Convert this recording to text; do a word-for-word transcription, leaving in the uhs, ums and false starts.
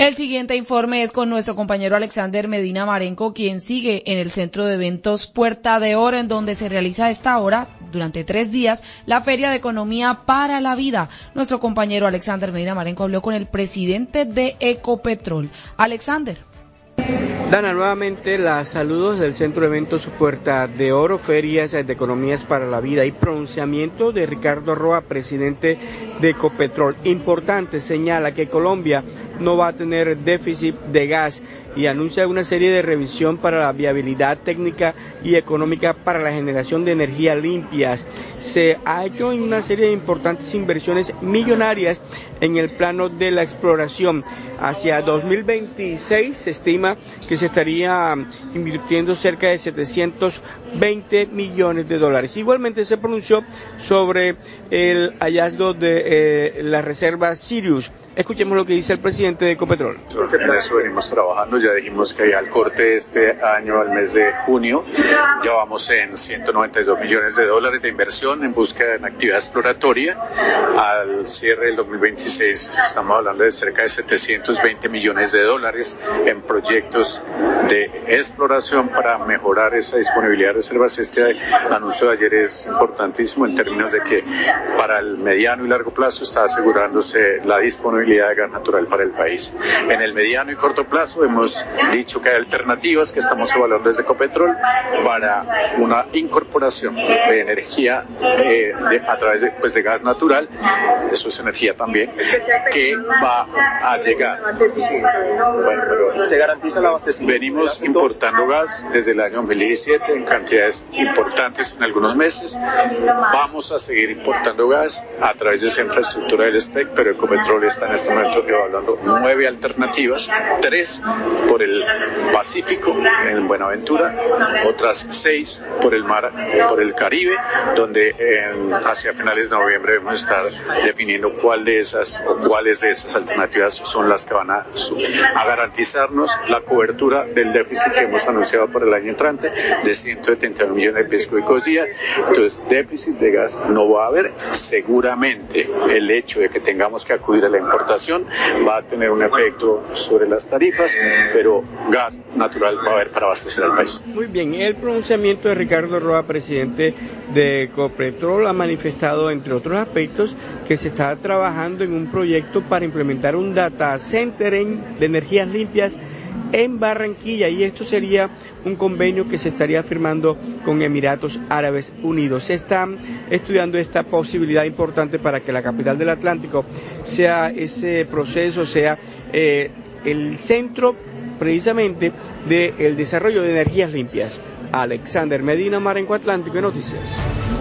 El siguiente informe es con nuestro compañero Alexander Medina Marenco, quien sigue en el Centro de Eventos Puerta de Oro, en donde se realiza a esta hora, durante tres días, la Feria de Economía para la Vida. Nuestro compañero Alexander Medina Marenco habló con el presidente de Ecopetrol. Alexander. Dana, nuevamente las saludos del Centro de Eventos Puerta de Oro, Ferias de Economías para la Vida y pronunciamiento de Ricardo Roa, presidente de Ecopetrol. Importante, señala que Colombia no va a tener déficit de gas y anuncia una serie de revisión para la viabilidad técnica y económica para la generación de energías limpias. Se ha hecho una serie de importantes inversiones millonarias en el plano de la exploración. Hacia dos mil veintiséis se estima que se estaría invirtiendo cerca de setecientos veinte millones de dólares. Igualmente se pronunció sobre el hallazgo de eh, la reserva Sirius. Escuchemos lo que dice el presidente de Ecopetrol. En eso venimos trabajando, ya dijimos que al corte este año, al mes de junio, ya vamos en ciento noventa y dos millones de dólares de inversión en búsqueda de actividad exploratoria. Al cierre del dos mil veintiséis estamos hablando de cerca de setecientos veinte millones de dólares en proyectos de exploración para mejorar esa disponibilidad de reservas. Este anuncio de ayer es importantísimo en términos de que para el mediano y largo plazo está asegurándose la disponibilidad de gas natural para el país. En el mediano y corto plazo hemos dicho que hay alternativas que estamos evaluando desde Ecopetrol para una incorporación de energía eh, de, a través de, pues, de gas natural, eso es energía también, que va a llegar. Bueno, pero se garantiza el abastecimiento. Venimos importando gas desde el año dos mil diecisiete en cantidades importantes en algunos meses. Vamos a seguir importando gas a través de esa infraestructura del S P E C, pero Ecopetrol está en este momento evaluando nueve alternativas, tres por el Pacífico en Buenaventura, otras seis por el mar, por el Caribe, donde en, hacia finales de noviembre debemos estar definiendo cuál de esas o cuáles de esas alternativas son las que van a, a garantizarnos la cobertura del déficit que hemos anunciado por el año entrante de ciento setenta millones de pies cúbicos día. Entonces, déficit de gas no va a haber. Seguramente el hecho de que tengamos que acudir a la importación va a tener un efecto sobre las tarifas, pero gas natural va a haber para abastecer al país. Muy bien, el pronunciamiento de Ricardo Roa, presidente de Ecopetrol, ha manifestado, entre otros aspectos, que se está trabajando en un proyecto para implementar un data center en, de energías limpias en Barranquilla, y esto sería un convenio que se estaría firmando con Emiratos Árabes Unidos. Se está estudiando esta posibilidad importante para que la capital del Atlántico sea ese proceso, sea eh, el centro precisamente del desarrollo de energías limpias. Alexander Medina Marenco, Atlántico Noticias.